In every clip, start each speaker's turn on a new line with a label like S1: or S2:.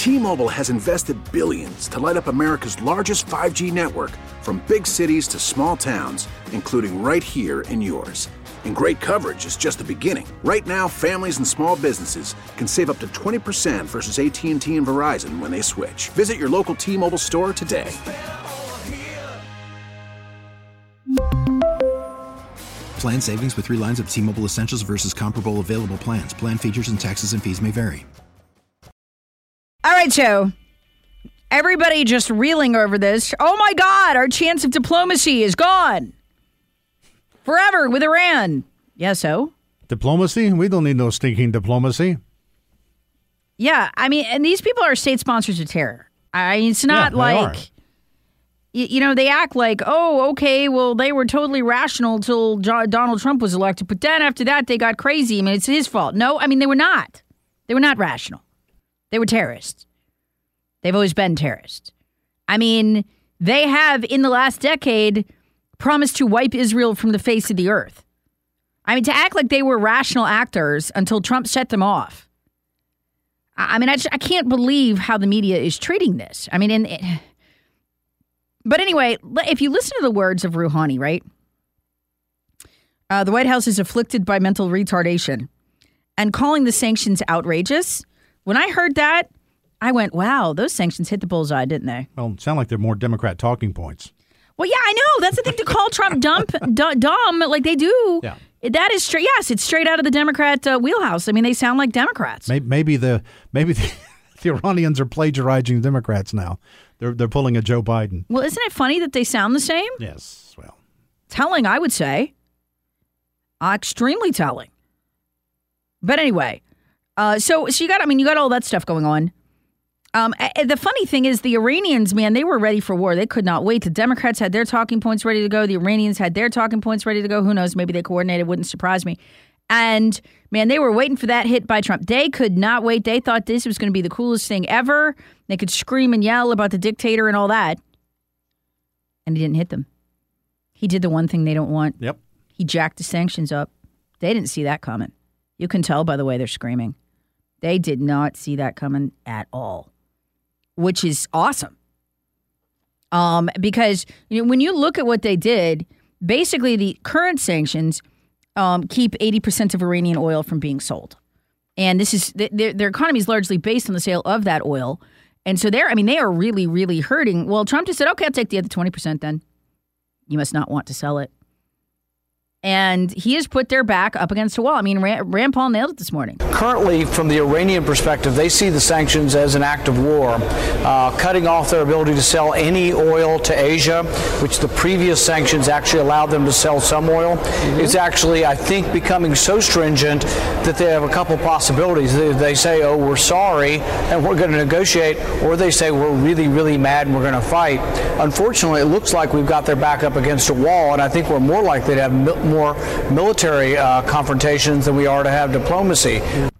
S1: T-Mobile has invested billions to light up America's largest 5G network, from big cities to small towns, including right here in yours. And great coverage is just the beginning. Right now, families and small businesses can save up to 20% versus AT&T and Verizon when they switch. Visit your local T-Mobile store today.
S2: Plan savings with 3 lines of T-Mobile Essentials versus comparable available plans. Plan features and taxes and fees may vary.
S3: All right, so everybody just reeling over this. Oh, my God, our chance of diplomacy is gone. Forever with Iran. Yeah, so?
S4: Diplomacy? We don't need no stinking diplomacy.
S3: Yeah, I mean, and these people are state sponsors of terror. I mean, it's not like, you know, they act like, oh, okay, well, they were totally rational till Donald Trump was elected. But then after that, they got crazy. I mean, it's his fault. No, I mean, they were not. They were not rational. They were terrorists. They've always been terrorists. I mean, they have, in the last decade, promised to wipe Israel from the face of the earth. I mean, to act like they were rational actors until Trump set them off. I mean, I can't believe how the media is treating this. I mean, but anyway, if you listen to the words of Rouhani, right? The White House is afflicted by mental retardation and calling the sanctions outrageous. When I heard that, I went, wow, those sanctions hit the bullseye, didn't they?
S4: Well, it sound like they're more Democrat talking points.
S3: Well, yeah, I know. That's the thing, to call Trump dumb like they do. Yeah. That is straight. Yes, it's straight out of the Democrat wheelhouse. I mean, they sound like Democrats.
S4: Maybe the Iranians are plagiarizing Democrats now. They're pulling a Joe Biden.
S3: Well, isn't it funny that they sound the same?
S4: Yes. Well,
S3: telling, I would say. Extremely telling. But anyway, so you got all that stuff going on. The funny thing is, the Iranians, man, they were ready for war. They could not wait. The Democrats had their talking points ready to go. The Iranians had their talking points ready to go. Who knows? Maybe they coordinated. Wouldn't surprise me. And, man, they were waiting for that hit by Trump. They could not wait. They thought this was going to be the coolest thing ever. They could scream and yell about the dictator and all that. And he didn't hit them. He did the one thing they don't want.
S4: Yep.
S3: He jacked the sanctions up. They didn't see that coming. You can tell by the way they're screaming. They did not see that coming at all. Which is awesome. Because when you look at what they did, basically the current sanctions keep 80% of Iranian oil from being sold. And this is their economy is largely based on the sale of that oil. And so they are really, really hurting. Well, Trump just said, okay, I'll take the other 20% then. You must not want to sell it. And he has put their back up against a wall. I mean, Rand Paul nailed it this morning.
S5: Currently, from the Iranian perspective, they see the sanctions as an act of war, cutting off their ability to sell any oil to Asia, which the previous sanctions actually allowed them to sell some oil. It's actually, I think, becoming so stringent that they have a couple possibilities. They say, oh, we're sorry, and we're going to negotiate, or they say, we're really, really mad and we're going to fight. Unfortunately, it looks like we've got their back up against a wall, and I think we're more likely to have more military confrontations than we are to have diplomacy.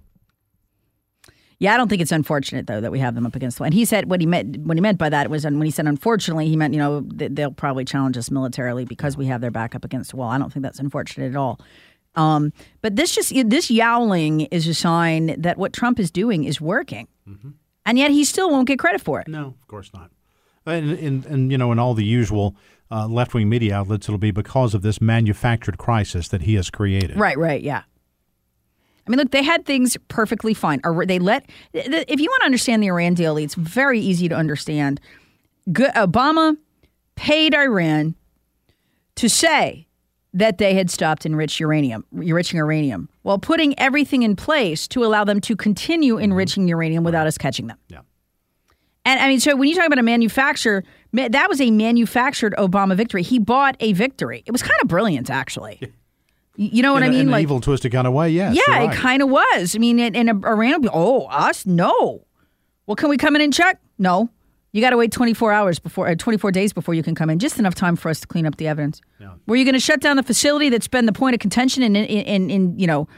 S3: Yeah, I don't think it's unfortunate, though, that we have them up against the wall. And he said what he meant by that was, when he said unfortunately, he meant, they'll probably challenge us militarily because we have their back up against the wall. I don't think that's unfortunate at all. But this yowling is a sign that what Trump is doing is working. Mm-hmm. And yet he still won't get credit for it.
S4: No, of course not. And in all the usual left-wing media outlets, it'll be because of this manufactured crisis that he has created.
S3: Right, yeah. I mean, look, they had things perfectly fine. If you want to understand the Iran deal, it's very easy to understand. Obama paid Iran to say that they had stopped enriching uranium, while putting everything in place to allow them to continue enriching uranium without us catching them.
S4: Yeah.
S3: And I mean, so when you talk about a manufacturer, that was a manufactured Obama victory. He bought a victory. It was kind of brilliant, actually. You know what I mean?
S4: In an evil, twisted kind of way, yes.
S3: Yeah,
S4: right.
S3: It kind of was. I mean, and Iran would be, us? No. Well, can we come in and check? No. You got to wait 24 days before you can come in. Just enough time for us to clean up the evidence. Yeah. Were you going to shut down the facility that's been the point of contention in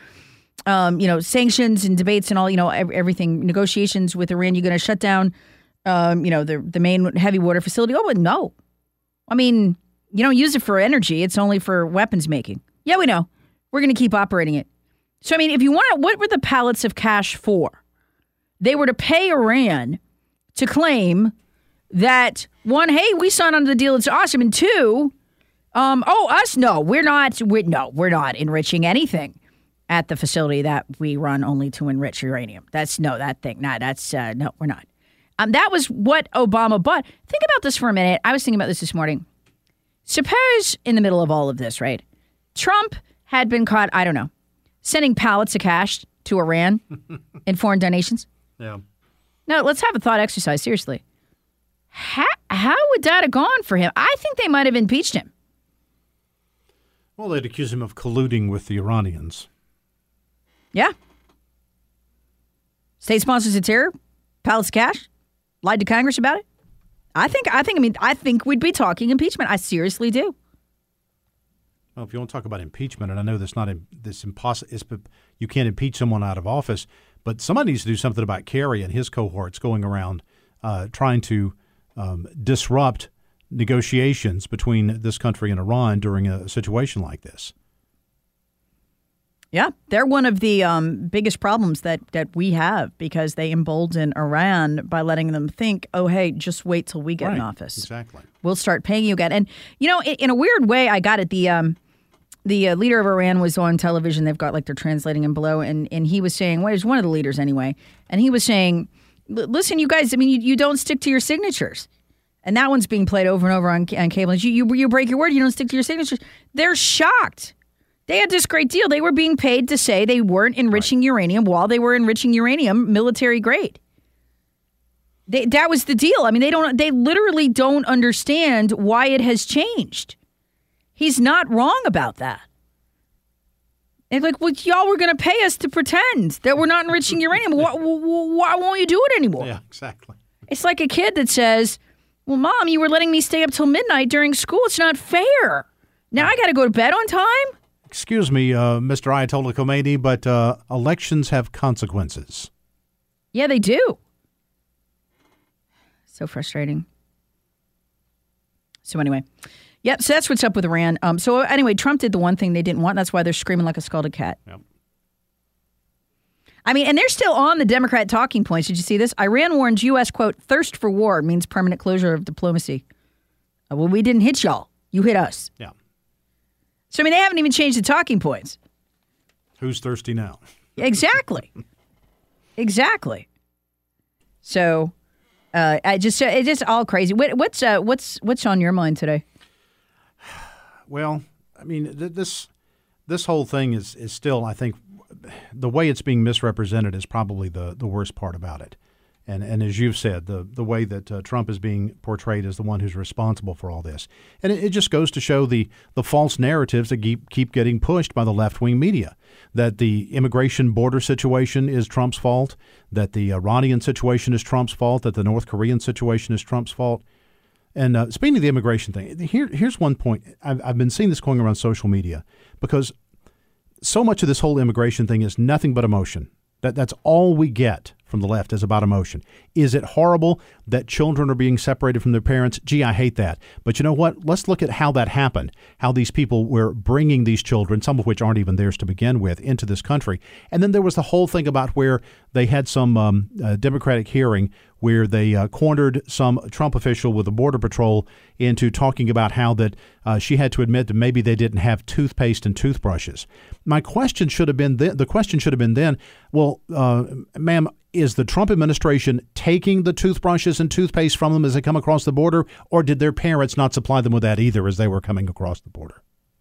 S3: sanctions and debates and all, everything, negotiations with Iran? You're going to shut down the main heavy water facility? Oh, but no. I mean, you don't use it for energy. It's only for weapons making. Yeah, we know. We're going to keep operating it. So, I mean, if you want to, what were the pallets of cash for? They were to pay Iran to claim that, one, hey, we signed on to the deal, it's awesome, and two, us? No, we're not enriching anything at the facility that we run only to enrich uranium. No, we're not. That was what Obama bought. Think about this for a minute. I was thinking about this morning. Suppose in the middle of all of this, right, Trump had been caught, I don't know, sending pallets of cash to Iran in foreign donations.
S4: Yeah.
S3: No, let's have a thought exercise, seriously. How would that have gone for him? I think they might have impeached him.
S4: Well, they'd accuse him of colluding with the Iranians.
S3: Yeah. State sponsors of terror, pallets of cash, lied to Congress about it. I think we'd be talking impeachment. I seriously do.
S4: Well, if you want to talk about impeachment, and I know you can't impeach someone out of office, but somebody needs to do something about Kerry and his cohorts going around trying to disrupt negotiations between this country and Iran during a situation like this.
S3: Yeah, they're one of the biggest problems that we have because they embolden Iran by letting them think, oh, hey, just wait till we get in office.
S4: Exactly.
S3: We'll start paying you again. And, in a weird way, I got it. The leader of Iran was on television. They've got, they're translating him below. And he was saying, well, he's one of the leaders anyway. And he was saying, listen, you guys, you don't stick to your signatures. And that one's being played over and over on cable. You break your word. You don't stick to your signatures. They're shocked. They had this great deal. They were being paid to say they weren't enriching uranium while they were enriching uranium military grade. That was the deal. I mean, they literally don't understand why it has changed. He's not wrong about that. And well, y'all were going to pay us to pretend that we're not enriching uranium. Why won't you do it anymore?
S4: Yeah, exactly.
S3: It's like a kid that says, well, Mom, you were letting me stay up till midnight during school. It's not fair. Now I got to go to bed on time?
S4: Excuse me, Mr. Ayatollah Khomeini, but elections have consequences.
S3: Yeah, they do. So frustrating. So anyway, yep. So that's what's up with Iran. So anyway, Trump did the one thing they didn't want. That's why they're screaming like a scalded cat.
S4: Yep.
S3: I mean, and they're still on the Democrat talking points. Did you see this? Iran warns U.S., quote, thirst for war means permanent closure of diplomacy. Well, we didn't hit y'all. You hit us.
S4: Yeah.
S3: So, I mean, they haven't even changed the talking points.
S4: Who's thirsty now?
S3: Exactly. Exactly. So, it's just all crazy. What's on your mind today?
S4: Well, I mean, this whole thing is still, I think, the way it's being misrepresented is probably the worst part about it. And as you've said, the way that Trump is being portrayed as the one who's responsible for all this. And it just goes to show the false narratives that keep getting pushed by the left-wing media, that the immigration border situation is Trump's fault, that the Iranian situation is Trump's fault, that the North Korean situation is Trump's fault. And speaking of the immigration thing, here's one point. I've been seeing this going around social media because so much of this whole immigration thing is nothing but emotion. That's all we get from the left is about emotion. Is it horrible that children are being separated from their parents? Gee, I hate that. But you know what? Let's look at how that happened, how these people were bringing these children, some of which aren't even theirs to begin with, into this country. And then there was the whole thing about where they had some Democratic hearing where they cornered some Trump official with the Border Patrol into talking about how that she had to admit that maybe they didn't have toothpaste and toothbrushes. My question should have been the question should have been then, well, ma'am, is the Trump administration taking the toothbrushes and toothpaste from them as they come across the border, or did their parents not supply them with that either as they were coming across the border?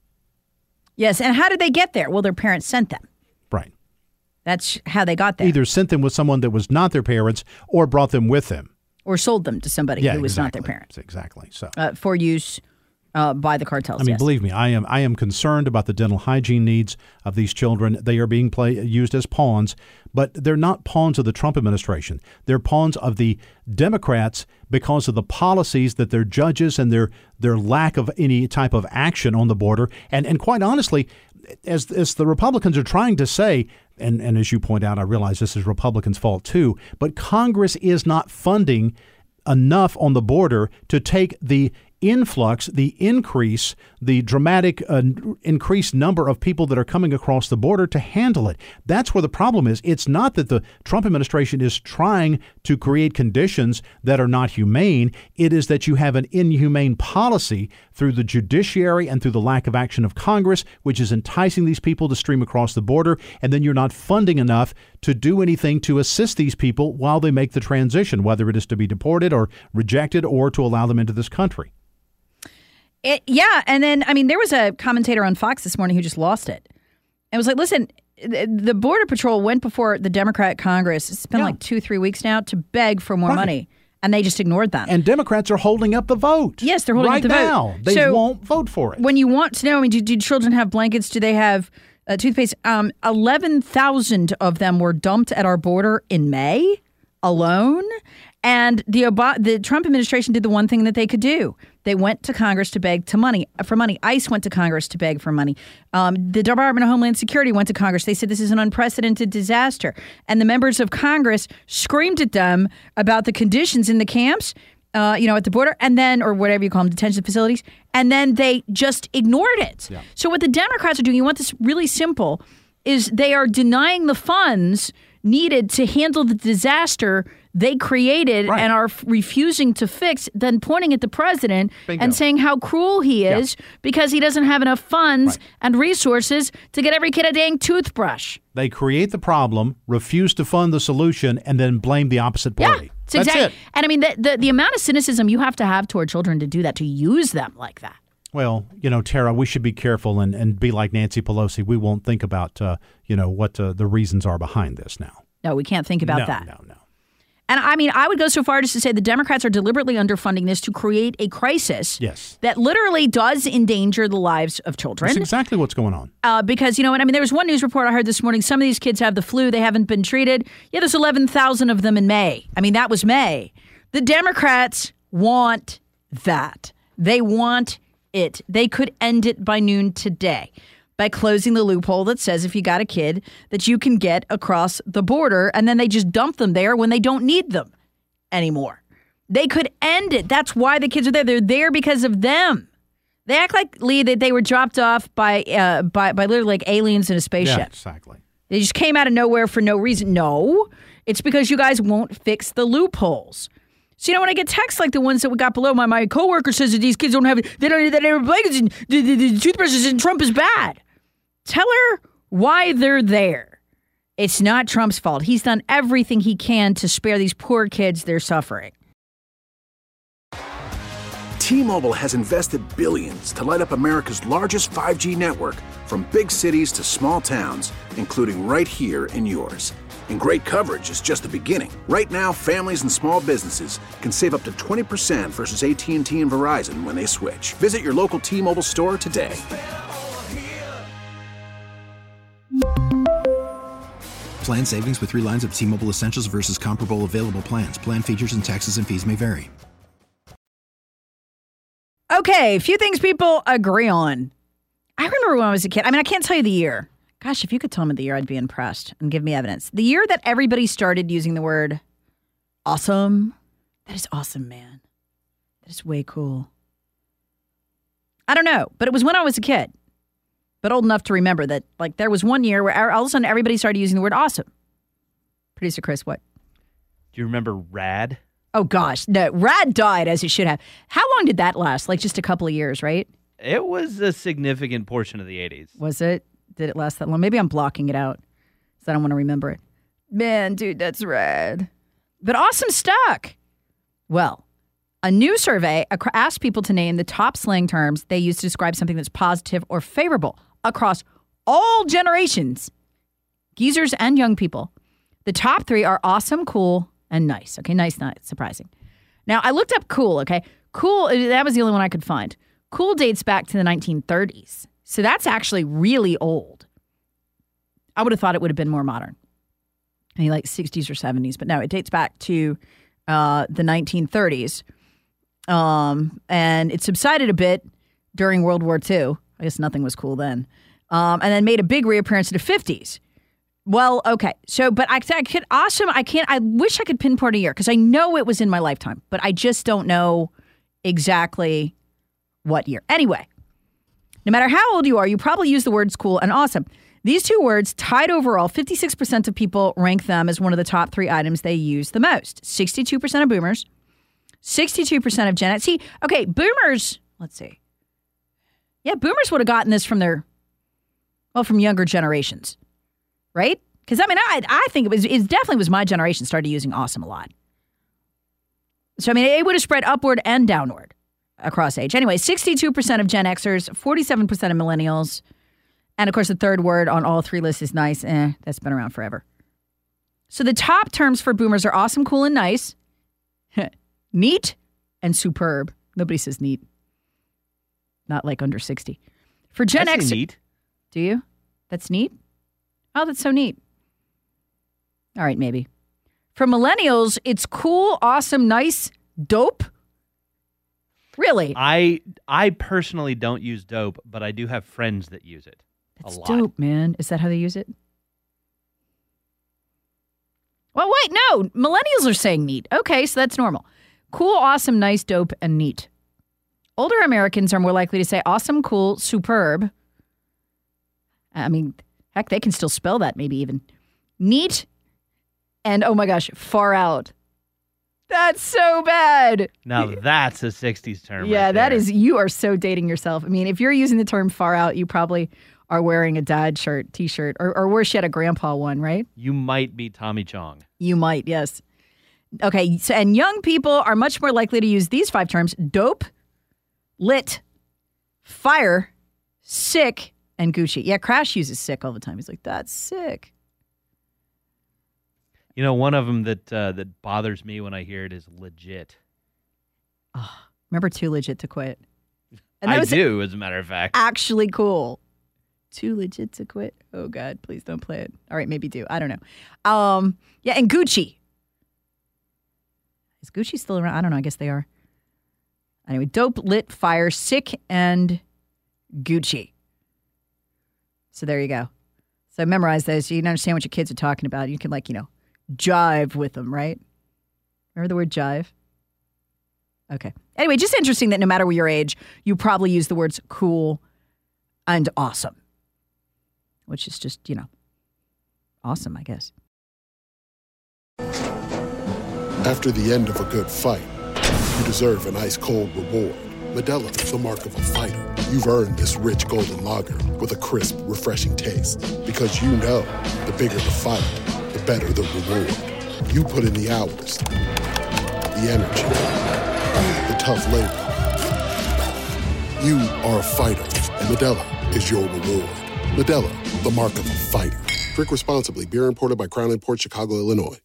S3: Yes, and how did they get there? Well, their parents sent them.
S4: Right.
S3: That's how they got there.
S4: Either sent them with someone that was not their parents or brought them with them.
S3: Or sold them to somebody who was not their parents.
S4: Exactly. So
S3: for use by the cartels.
S4: I mean,
S3: yes.
S4: Believe me, I am concerned about the dental hygiene needs of these children. They are being used as pawns, but they're not pawns of the Trump administration. They're pawns of the Democrats because of the policies that their judges and their lack of any type of action on the border. And quite honestly, as the Republicans are trying to say, and as you point out, I realize this is Republicans' fault too, but Congress is not funding enough on the border to take the influx, the increase, the dramatic increased number of people that are coming across the border to handle it. That's where the problem is. It's not that the Trump administration is trying to create conditions that are not humane. It is that you have an inhumane policy through the judiciary and through the lack of action of Congress, which is enticing these people to stream across the border, and then you're not funding enough to do anything to assist these people while they make the transition, whether it is to be deported or rejected or to allow them into this country.
S3: And then, there was a commentator on Fox this morning who just lost it. And was like, listen, the Border Patrol went before the Democrat Congress, it's been like 2-3 weeks now, to beg for more money. And they just ignored them.
S4: And Democrats are holding up the vote.
S3: Yes, they're holding up the vote.
S4: Right now, they won't vote for it.
S3: When you want to know, do children have blankets? Do they have toothpaste? 11,000 of them were dumped at our border in May alone. And the Trump administration did the one thing that they could do. They went to Congress to beg for money. ICE went to Congress to beg for money. The Department of Homeland Security went to Congress. They said this is an unprecedented disaster. And the members of Congress screamed at them about the conditions in the camps, at the border, and then, or whatever you call them, detention facilities. And then they just ignored it. Yeah. So what the Democrats are doing, you want this really simple, is they are denying the funds needed to handle the disaster they created and are refusing to fix, then pointing at the president and saying how cruel he is because he doesn't have enough funds and resources to get every kid a dang toothbrush.
S4: They create the problem, refuse to fund the solution, and then blame the opposite party.
S3: Yeah, that's exactly it. And the amount of cynicism you have to have toward children to do that, to use them like that.
S4: Well, Tara, we should be careful and be like Nancy Pelosi. We won't think about, what the reasons are behind this now.
S3: No, we can't think about that.
S4: No.
S3: And I would go so far as to say the Democrats are deliberately underfunding this to create a crisis that literally does endanger the lives of children.
S4: That's exactly what's going on.
S3: Because, there was one news report I heard this morning. Some of these kids have the flu. They haven't been treated. Yeah, there's 11,000 of them in May. That was May. The Democrats want that. They want it. They could end it by noon today by closing the loophole that says if you got a kid that you can get across the border, and then they just dump them there when they don't need them anymore. They could end it. That's why the kids are there. They're there because of them. They act like, Lee, that they were dropped off by literally like aliens in a spaceship.
S4: Yeah, exactly.
S3: They just came out of nowhere for no reason. No, it's because you guys won't fix the loopholes. So, when I get texts like the ones that we got below, my coworker says that these kids don't have blankets and the toothbrushes and Trump is bad. Tell her why they're there. It's not Trump's fault. He's done everything he can to spare these poor kids their suffering.
S1: T-Mobile has invested billions to light up America's largest 5G network, from big cities to small towns, including right here in yours. And great coverage is just the beginning. Right now, families and small businesses can save up to 20% versus AT&T and Verizon when they switch. Visit your local T-Mobile store today.
S2: Plan savings with 3 lines of T-Mobile Essentials versus comparable available plans. Plan features and taxes and fees may vary.
S3: Okay, a few things people agree on. I remember when I was a kid. I can't tell you the year. Gosh, if you could tell me the year, I'd be impressed and give me evidence. The year that everybody started using the word awesome. That is awesome, man. That is way cool. I don't know, but it was when I was a kid. But old enough to remember that, there was one year where all of a sudden everybody started using the word awesome. Producer Chris, what?
S6: Do you remember RAD?
S3: Oh, gosh. No, RAD died as it should have. How long did that last? Just a couple of years, right?
S6: It was a significant portion of the 80s.
S3: Was it? Did it last that long? Maybe I'm blocking it out because I don't want to remember it. Man, dude, that's rad. But awesome stuck. Well, a new survey asked people to name the top slang terms they use to describe something that's positive or favorable across all generations, geezers and young people. The top 3 are awesome, cool, and nice. Okay, nice, not surprising. Now, I looked up cool, okay? Cool, that was the only one I could find. Cool dates back to the 1930s. So that's actually really old. I would have thought it would have been more modern. 60s or 70s. But no, it dates back to the 1930s. And it subsided a bit during World War II. I guess nothing was cool then. And then made a big reappearance in the 50s. Well, okay. So, but I wish I could pinpoint a year because I know it was in my lifetime, but I just don't know exactly what year. Anyway, No matter how old you are, you probably use the words cool and awesome. These two words tied overall, 56% of people rank them as one of the top 3 items they use the most. 62% of boomers, 62% of Gen X. See, okay, boomers, let's see. Yeah, boomers would have gotten this from from younger generations, right? Because, I mean, I think it definitely was my generation started using awesome a lot. So, I mean, it would have spread upward and downward across age. Anyway, 62% of Gen Xers, 47% of millennials, and, of course, the third word on all 3 lists is nice. That's been around forever. So the top terms for boomers are awesome, cool, and nice, neat, and superb. Nobody says neat. Not like under 60. For Gen X,
S6: neat.
S3: Do you? That's neat? Oh, that's so neat. All right, maybe. For millennials, it's cool, awesome, nice, dope. Really?
S6: I personally don't use dope, but I do have friends that use it.
S3: That's
S6: a lot.
S3: dope, man. Is that how they use it? Well, wait, no. Millennials are saying neat. Okay, so that's normal. Cool, awesome, nice, dope, and neat. Older Americans are more likely to say awesome, cool, superb. I mean, heck, they can still spell that, maybe even. Neat, and oh my gosh, far out. That's so bad.
S6: Now that's a 60s term.
S3: Yeah,
S6: right
S3: that
S6: there.
S3: is, you are so dating yourself. I mean, if you're using the term far out, you probably are wearing a dad shirt, t-shirt, or worse yet, a grandpa one, right?
S6: You might be Tommy Chong.
S3: You might, yes. Okay, so, and young people are much more likely to use these 5 terms: dope, lit, fire, sick, and Gucci. Yeah, Crash uses sick all the time. He's like, that's sick.
S6: You know, one of them that bothers me when I hear it is legit.
S3: Oh, remember Too Legit to Quit? And
S6: I do, as a matter of fact.
S3: Actually cool. Too Legit to Quit. Oh, God, please don't play it. All right, maybe do. I don't know. Yeah, and Gucci. Is Gucci still around? I don't know. I guess they are. Anyway, dope, lit, fire, sick, and Gucci. So there you go. So memorize those. So you can understand what your kids are talking about. You can, like, jive with them, right? Remember the word jive? Okay. Anyway, just interesting that no matter your age, you probably use the words cool and awesome, which is just, awesome, I guess.
S7: After the end of a good fight, you deserve an ice-cold reward. Modelo, the mark of a fighter. You've earned this rich golden lager with a crisp, refreshing taste. Because you know, the bigger the fight, the better the reward. You put in the hours, the energy, the tough labor. You are a fighter, and Modelo is your reward. Modelo, the mark of a fighter. Drink responsibly. Beer imported by Crown Imports, Chicago, Illinois.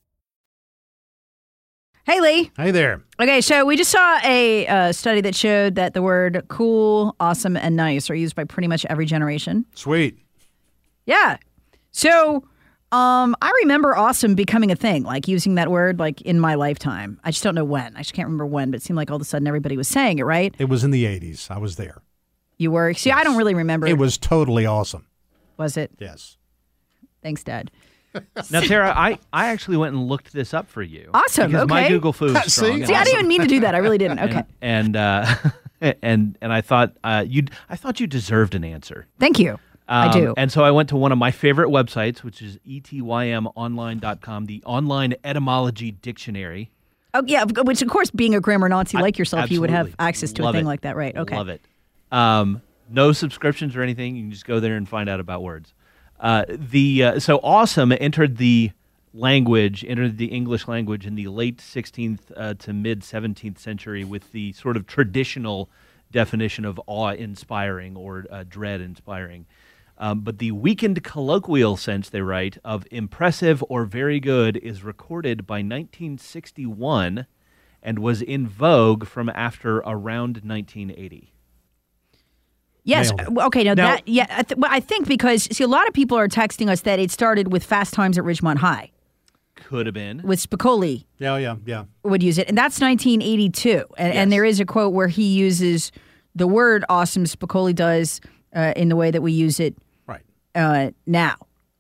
S3: Hey, Lee.
S4: Hey there.
S3: Okay, so we just saw a study that showed that the word cool, awesome, and nice are used by pretty much every generation.
S4: Sweet.
S3: Yeah. So I remember awesome becoming a thing, like using that word like in my lifetime. I just don't know when. I just can't remember when, but it seemed like all of a sudden everybody was saying it, right?
S4: It was in the 80s. I was there.
S3: You were? See, yes. I don't really remember.
S4: It was totally awesome.
S3: Was it?
S4: Yes.
S3: Thanks, Dad.
S6: Now, Tara, I actually went and looked this up for you.
S3: Awesome.
S6: Because
S3: okay.
S6: my Google Food is strong.
S3: See, I didn't even mean to do that. I really didn't. Okay.
S6: And I thought you deserved an answer.
S3: Thank you. I do.
S6: And so I went to one of my favorite websites, which is etymonline.com, the Online Etymology Dictionary.
S3: Oh, yeah, which, of course, being a grammar Nazi like yourself,
S6: absolutely.
S3: you would have access to
S6: Love
S3: a thing
S6: it.
S3: like that, right? Okay.
S6: Love it. No subscriptions or anything. You can just go there and find out about words. So awesome entered the English language in the late 16th to mid 17th century with the sort of traditional definition of awe-inspiring or dread-inspiring. But the weakened colloquial sense, they write, of impressive or very good is recorded by 1961 and was in vogue from after around 1980.
S3: Yes. Okay. Now that, yeah, I think because, see, a lot of people are texting us that it started with Fast Times at Ridgemont High.
S6: Could have been.
S3: With Spicoli.
S4: Yeah.
S3: Would use it. And that's 1982. And there is a quote where he uses the word awesome, Spicoli does, in the way that we use it now.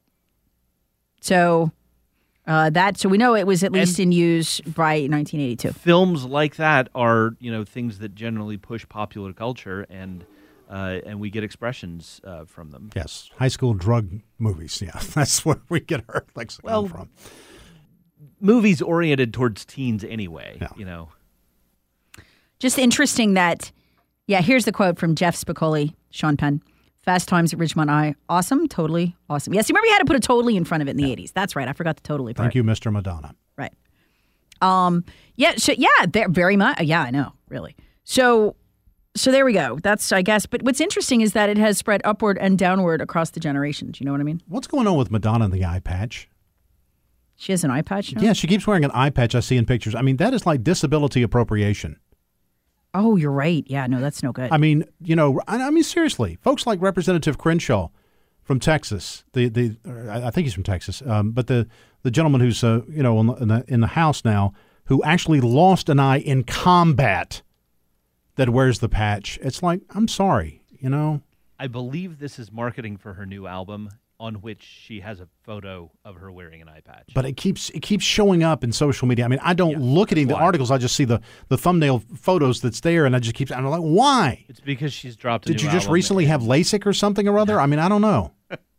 S3: So so we know it was at least in use by 1982.
S6: Films like that are, things that generally push popular culture, and and we get expressions from them.
S4: Yes, high school drug movies. Yeah, that's where we get our lexicon from.
S6: Movies oriented towards teens anyway.
S4: Yeah.
S6: You know,
S3: just interesting that. Yeah, here's the quote from Jeff Spicoli, Sean Penn. Fast Times at Ridgemont High. Awesome, totally awesome. Yes, you remember you had to put a totally in front of it in the 80s. That's right. I forgot the totally part.
S4: Thank you, Mr. Madonna.
S3: Right. They're very much. Yeah, I know, really. So there we go. That's, I guess. But what's interesting is that it has spread upward and downward across the generations. You know what I mean?
S4: What's going on with Madonna and the eye patch?
S3: She has an eye patch now?
S4: Yeah, she keeps wearing an eye patch I see in pictures. I mean, that is like disability appropriation.
S3: Oh, you're right. Yeah, no, that's no good.
S4: I mean, seriously, folks like Representative Crenshaw from Texas, I think he's from Texas, but the gentleman who's in the House now, who actually lost an eye in combat, that wears the patch. It's like, I'm sorry,
S6: I believe this is marketing for her new album, on which she has a photo of her wearing an eye patch.
S4: But it keeps showing up in social media. I mean, I don't look at any of the articles. I just see the thumbnail photos that's there, and I'm like, why?
S6: It's because she's dropped a
S4: Did
S6: new
S4: you just
S6: album
S4: recently have LASIK or something or other? I mean, I don't know.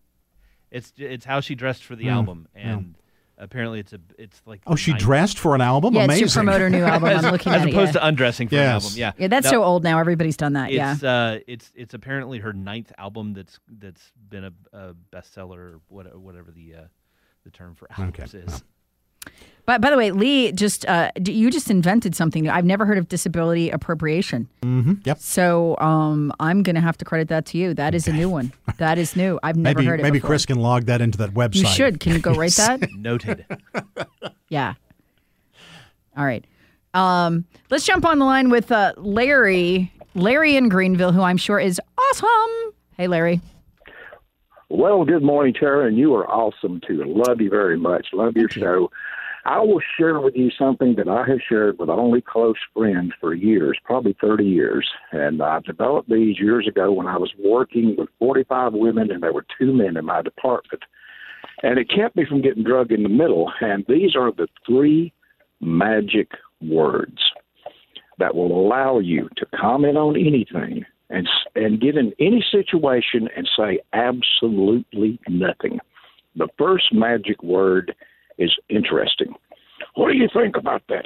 S6: It's how she dressed for the album, and apparently it's like.
S4: Oh, she dressed for an album?
S3: Yeah,
S4: Amazing.
S3: it's to promote her new album. I'm looking at it.
S6: As opposed to undressing for an album. Yeah,
S3: that's so old now. Everybody's done that.
S6: It's apparently her 9th album that's been a bestseller, or whatever the term for albums is.
S3: But by the way, Lee, you just invented something new. I've never heard of disability appropriation.
S4: Mm-hmm. Yep.
S3: So I'm going to have to credit that to you. That is a new one. That is new. I've never heard it
S4: Maybe
S3: before.
S4: Chris can log that into that website.
S3: You should. Can you go write that?
S6: Noted.
S3: Yeah. All right. Let's jump on the line with Larry. Larry in Greenville, who I'm sure is awesome. Hey, Larry.
S8: Well, good morning, Tara, and you are awesome, too. Love you very much. Love your show. I will share with you something that I have shared with only close friends for years, probably 30 years. And I developed these years ago when I was working with 45 women, and there were 2 men in my department. And it kept me from getting drug in the middle. And these are the 3 magic words that will allow you to comment on anything and get in any situation and say absolutely nothing. The first magic word is interesting. What do you think about that?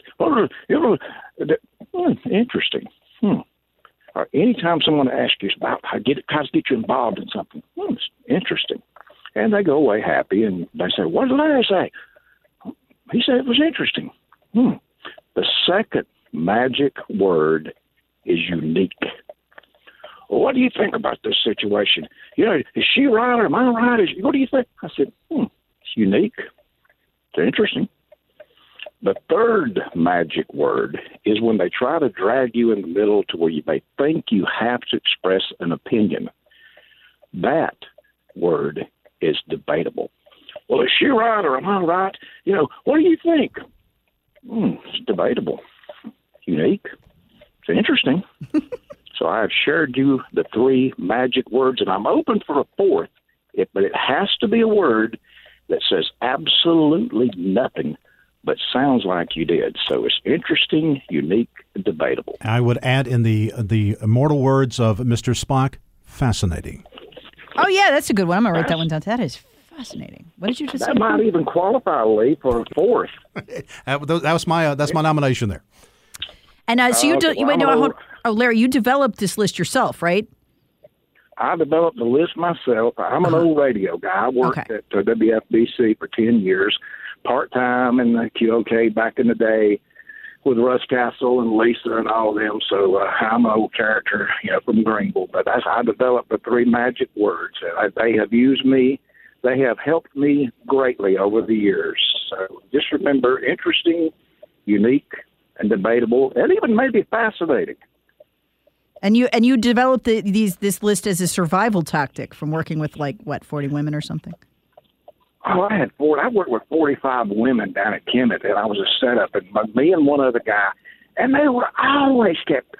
S8: Interesting. Or anytime someone asks you about tries to get you involved in something, it's interesting. And they go away happy, and they say, what did Larry say? He said it was interesting. The second magic word is unique. Well, what do you think about this situation? Is she right or am I right? What do you think? I said, it's unique. It's interesting. The third magic word is when they try to drag you in the middle to where they think you have to express an opinion. That word is debatable. Well, is she right or am I right? What do you think? It's debatable. Unique. It's interesting. So I have shared you the 3 magic words, and I'm open for a 4th, but it has to be a word that says absolutely nothing, but sounds like you did. So it's interesting, unique, and debatable.
S4: I would add in the immortal words of Mr. Spock, fascinating.
S3: Oh, yeah, that's a good one. I'm going to write that one down. That is fascinating. What did you just say?
S8: That might even qualify, Lee, for a 4th.
S4: That's my nomination there.
S3: And so Larry, you developed this list yourself, right?
S8: I developed the list myself. I'm an old radio guy. I worked at WFBC for 10 years, part-time in the QOK back in the day with Russ Castle and Lisa and all of them. So I'm an old character, from Greenville. But I developed the 3 magic words. They have used me. They have helped me greatly over the years. So just remember, interesting, unique, and debatable, and even maybe fascinating.
S3: And you developed this list as a survival tactic from working with 40 women or something?
S8: Oh, I worked with 45 women down at Kemet, and I was a setup, and me and one other guy, and they were always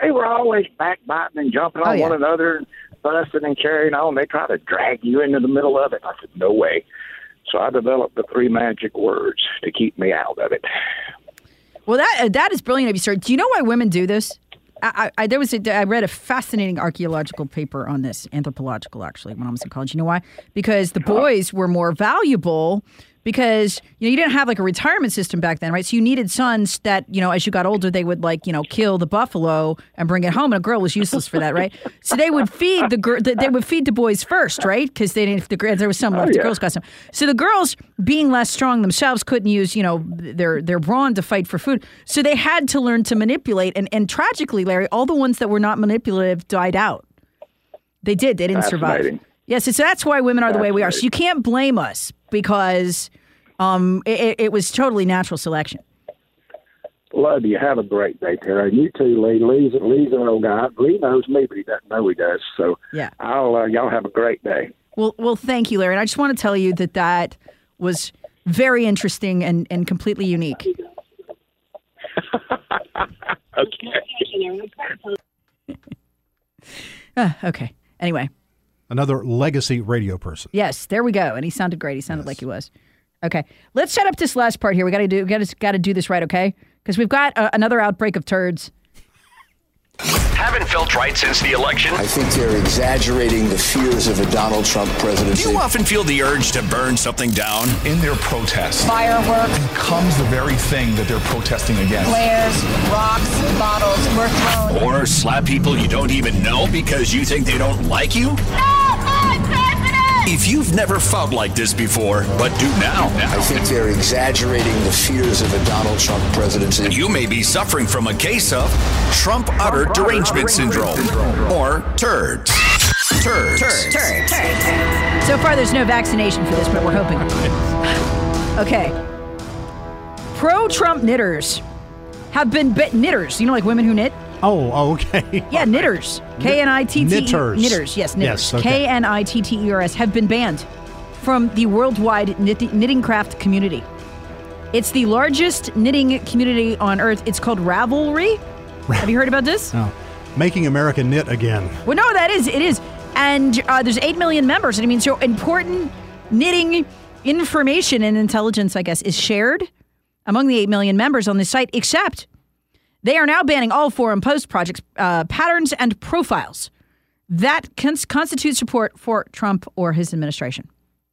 S8: backbiting and jumping on one another, and fussing and carrying on. They try to drag you into the middle of it. I said, no way. So I developed the 3 magic words to keep me out of it.
S3: Well, that is brilliant of you, sir. Do you know why women do this? I read a fascinating archaeological paper on this, anthropological actually, when I was in college. You know why? Because the boys were more valuable because, you didn't have like a retirement system back then, right? So you needed sons that, as you got older, they would kill the buffalo and bring it home. And a girl was useless for that, right? So they would feed the boys first, right? Because they didn't, if there was some left, the girls got some. So the girls, being less strong themselves, couldn't use, their brawn to fight for food. So they had to learn to manipulate. And tragically, Larry, all the ones that were not manipulative died out. They didn't survive. Yes, so that's why women are the way we are. So you can't blame us because it was totally natural selection.
S8: Love you. Have a great day, Tara. You too, Lee. Lee's an old guy. Lee knows me, but he doesn't know he does. So
S3: yeah,
S8: y'all have a great day.
S3: Well, thank you, Larry. And I just want to tell you that was very interesting and completely unique. Okay. Anyway.
S4: Another legacy radio person.
S3: Yes, there we go. And he sounded great. He sounded like he was. Okay, let's set up this last part here. We got to do this right, okay? Because we've got another outbreak of turds.
S9: Haven't felt right since the election?
S10: I think they're exaggerating the fears of a Donald Trump presidency.
S9: Do you often feel the urge to burn something down?
S11: In their protests,
S12: fireworks
S11: becomes the very thing that they're protesting against.
S12: Flares, rocks, bottles were thrown.
S9: Or slap people you don't even know because you think they don't like you?
S12: Not my president!
S9: If you've never felt like this before, but do now.
S10: I think they're exaggerating the fears of a Donald Trump presidency.
S9: You may be suffering from a case of Trump utter derangement syndrome, or TURDS. Turds.
S3: So far, there's no vaccination for this, but we're hoping. Okay. Pro-Trump knitters have been knitters. You know, like women who knit?
S4: Oh, okay.
S3: Yeah, knitters. K-N-I-T-T-E.
S4: Knitters.
S3: Knitters, yes, knitters.
S4: Yes, okay.
S3: K-N-I-T-T-E-R-S have been banned from the worldwide knitting craft community. It's the largest knitting community on Earth. It's called Ravelry. Have you heard about this?
S4: No. Making America knit again.
S3: Well, no, it is. And there's 8 million members. And I mean, so important knitting information and intelligence, I guess, is shared among the 8 million members on this site, except they are now banning all forum post projects, patterns, and profiles that constitute support for Trump or his administration.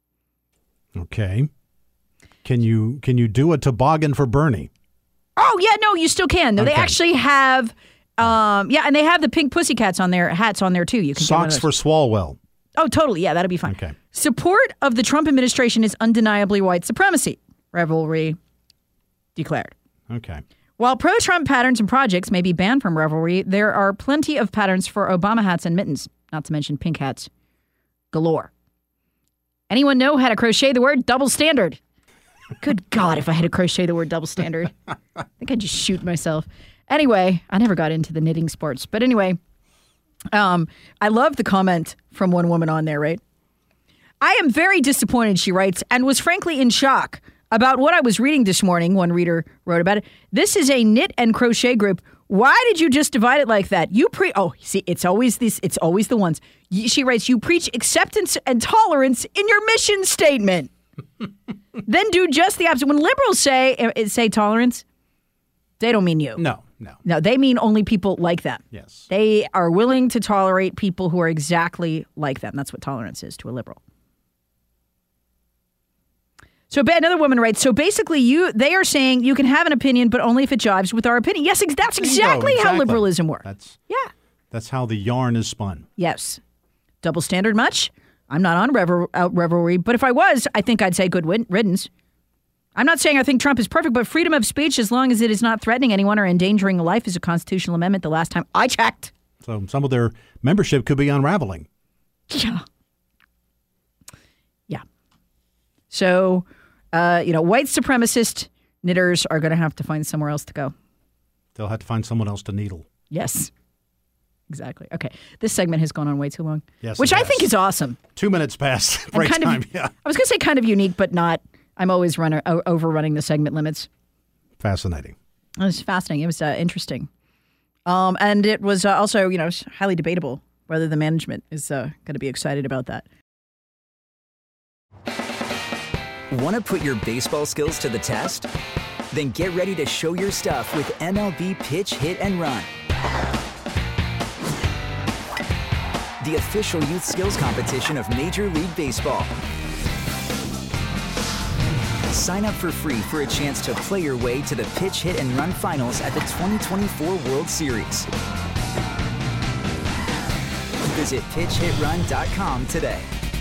S4: Okay. Can you do a toboggan for Bernie?
S3: Oh, yeah, no, you still can. No, okay. They actually have, and they have the pink pussycats on their hats on there, too. You can
S4: Socks for Swalwell.
S3: Oh, totally. Yeah, that'll be fine.
S4: Okay.
S3: Support of the Trump administration is undeniably white supremacy, Ravelry declared.
S4: Okay.
S3: While pro-Trump patterns and projects may be banned from Ravelry, there are plenty of patterns for Obama hats and mittens, not to mention pink hats galore. Anyone know how to crochet the word double standard? Good God, if I had to crochet the word double standard. I think I'd just shoot myself. Anyway, I never got into the knitting sports. But anyway, I love the comment from one woman on there, right? I am very disappointed, she writes, and was frankly in shock about what I was reading this morning. One reader wrote about it. This is a knit and crochet group. Why did you just divide it like that? It's always the ones. She writes, you preach acceptance and tolerance in your mission statement. Then do just the opposite. When liberals say tolerance, they don't mean you.
S4: No,
S3: they mean only people like them.
S4: Yes. They
S3: are willing to tolerate people who are exactly like them. That's what tolerance is to a liberal. So another woman writes, so basically they are saying you can have an opinion, but only if it jives with our opinion. Yes, that's exactly how liberalism works.
S4: That's how the yarn is spun.
S3: Yes. Double standard much? I'm not on Revelry, but if I was, I think I'd say good riddance. I'm not saying I think Trump is perfect, but freedom of speech, as long as it is not threatening anyone or endangering a life, is a constitutional amendment the last time I checked.
S4: So some of their membership could be unraveling.
S3: Yeah. So, white supremacist knitters are going to have to find somewhere else to go.
S4: They'll have to find someone else to needle.
S3: Yes. Exactly. Okay. This segment has gone on way too long.
S4: Yes,
S3: which I think is awesome.
S4: 2 minutes past break time. Yeah.
S3: I was going to say kind of unique, but not. I'm always overrunning the segment limits.
S4: Fascinating.
S3: It was fascinating. It was interesting. And it was also, highly debatable whether the management is going to be excited about that.
S13: Want to put your baseball skills to the test? Then get ready to show your stuff with MLB Pitch, Hit, and Run. the official youth skills competition of Major League Baseball. Sign up for free for a chance to play your way to the Pitch, Hit, and Run Finals at the 2024 World Series. Visit pitchhitrun.com today.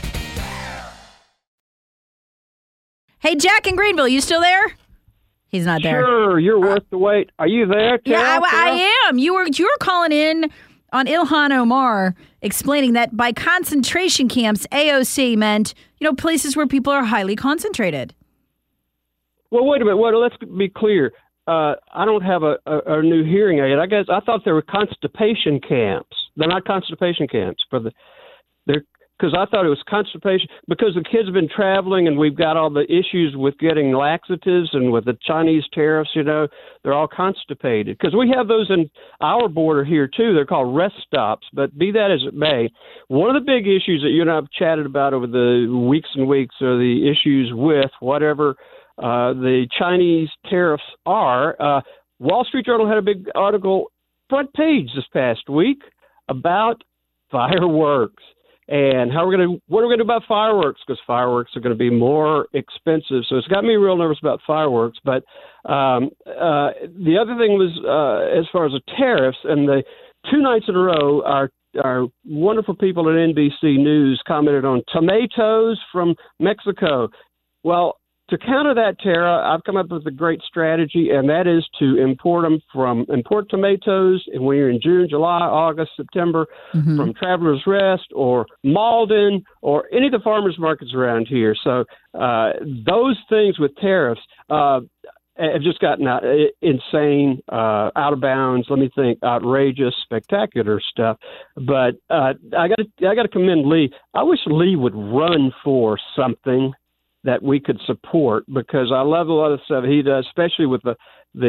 S3: Hey, Jack in Greenville, you still there? He's not there.
S14: Sure, you're worth the wait. Are you there, Tara?
S3: Yeah, I am. You were calling in on Ilhan Omar explaining that by concentration camps, AOC meant, places where people are highly concentrated.
S14: Well, wait a minute. Well, let's be clear. I don't have a new hearing aid. I guess I thought they were constipation camps. They're not constipation camps because I thought it was constipation because the kids have been traveling and we've got all the issues with getting laxatives and with the Chinese tariffs, they're all constipated because we have those in our border here too. They're called rest stops, but be that as it may, one of the big issues that you and I have chatted about over the weeks and weeks are the issues with whatever the Chinese tariffs are. Wall Street Journal had a big article, front page this past week, about fireworks and what are we going to do about fireworks, because fireworks are going to be more expensive. So it's got me real nervous about fireworks. But the other thing was as far as the tariffs, and the 2 nights in a row, our wonderful people at NBC News commented on tomatoes from Mexico. Well, to counter that, Tara, I've come up with a great strategy, and that is to import tomatoes, and when you're in June, July, August, September, from Travelers Rest or Malden or any of the farmers markets around here. So those things with tariffs have just gotten insane, out of bounds. Let me think, outrageous, spectacular stuff. But I got to commend Lee. I wish Lee would run for something that we could support, because I love a lot of stuff he does, especially with the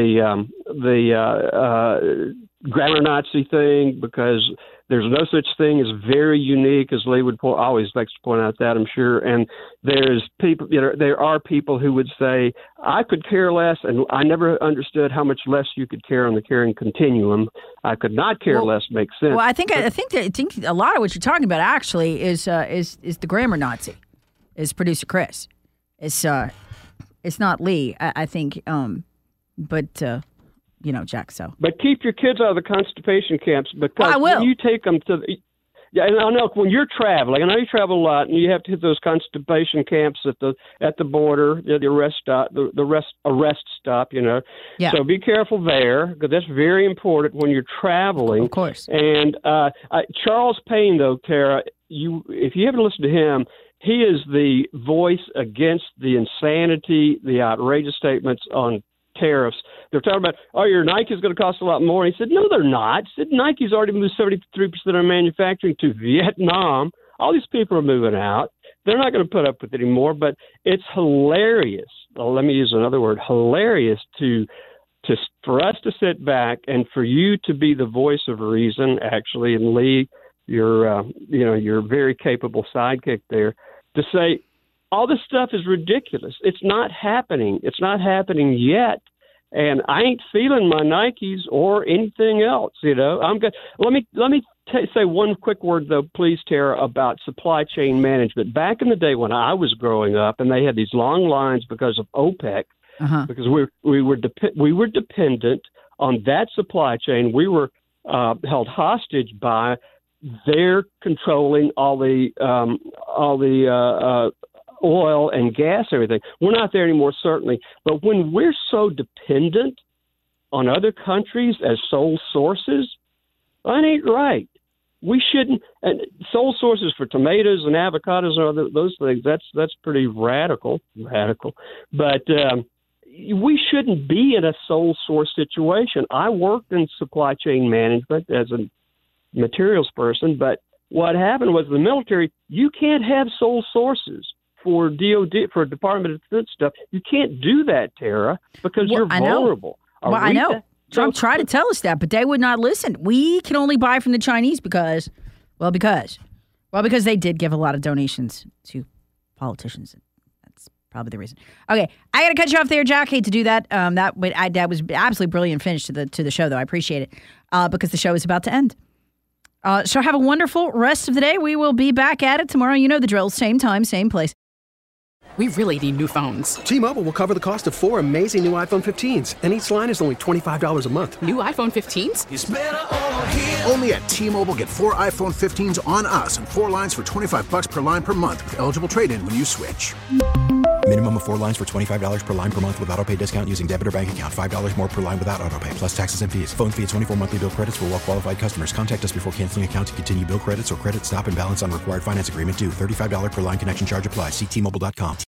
S14: grammar Nazi thing, because there's no such thing as very unique, as Lee would always likes to point out that, I'm sure. And there's people, there are people who would say, I could care less, and I never understood how much less you could care on the caring continuum. I could not care less makes sense.
S3: Well, I think a lot of what you're talking about actually is the grammar Nazi, is producer Chris. It's not Lee, I think, but Jack. So,
S14: but keep your kids out of the constipation camps, because when you take them to and I know when you're traveling, I know you travel a lot, and you have to hit those constipation camps at the border, the arrest stop, the arrest stop.
S3: Yeah.
S14: So be careful there, because that's very important when you're traveling.
S3: Of course.
S14: And Charles Payne, though, Tara, if you haven't listened to him, he is the voice against the insanity, the outrageous statements on tariffs. They're talking about, your Nike is going to cost a lot more. And he said, no, they're not. He said, Nike's already moved 73% of their manufacturing to Vietnam. All these people are moving out. They're not going to put up with it anymore. But it's hilarious. Well, let me use another word, hilarious for us to sit back and for you to be the voice of reason, actually, and Lee, your very capable sidekick there, to say all this stuff is ridiculous. It's not happening. It's not happening yet. And I ain't feeling my Nikes or anything else, I'm good. Let me say one quick word, though, please, Tara, about supply chain management. Back in the day when I was growing up, and they had these long lines because of OPEC, because we were dependent on that supply chain. We were held hostage by their controlling all the oil and gas, everything. We're not there anymore, certainly. But when we're so dependent on other countries as sole sources, that ain't right. We shouldn't. And sole sources for tomatoes and avocados and those things, that's pretty radical. But we shouldn't be in a sole source situation. I worked in supply chain management as a materials person, but what happened was the military, you can't have sole sources for DOD, for Department of Defense stuff. You can't do that, Tara, because you're vulnerable.
S3: I know. Trump tried to tell us that, but they would not listen. We can only buy from the Chinese because they did give a lot of donations to politicians. That's probably the reason. Okay, I got to cut you off there, Jack. Hate to do that. That was absolutely brilliant finish to the show, though. I appreciate it because the show is about to end. So have a wonderful rest of the day. We will be back at it tomorrow. You know the drill. Same time, same place.
S15: We really need new phones.
S16: T-Mobile will cover the cost of 4 amazing new iPhone 15s, and each line is only $25 a month.
S15: New iPhone 15s?
S1: It's better over here. Only at T-Mobile, get 4 iPhone 15s on us and 4 lines for $25 per line per month with eligible trade-in when you switch.
S2: Minimum of 4 lines for $25 per line per month with autopay discount using debit or bank account. $5 more per line without autopay, plus taxes and fees. Phone fee at 24 monthly bill credits for well-qualified customers. Contact us before canceling account to continue bill credits or credit stop and balance on required finance agreement due. $35 per line connection charge applies. See T-Mobile.com.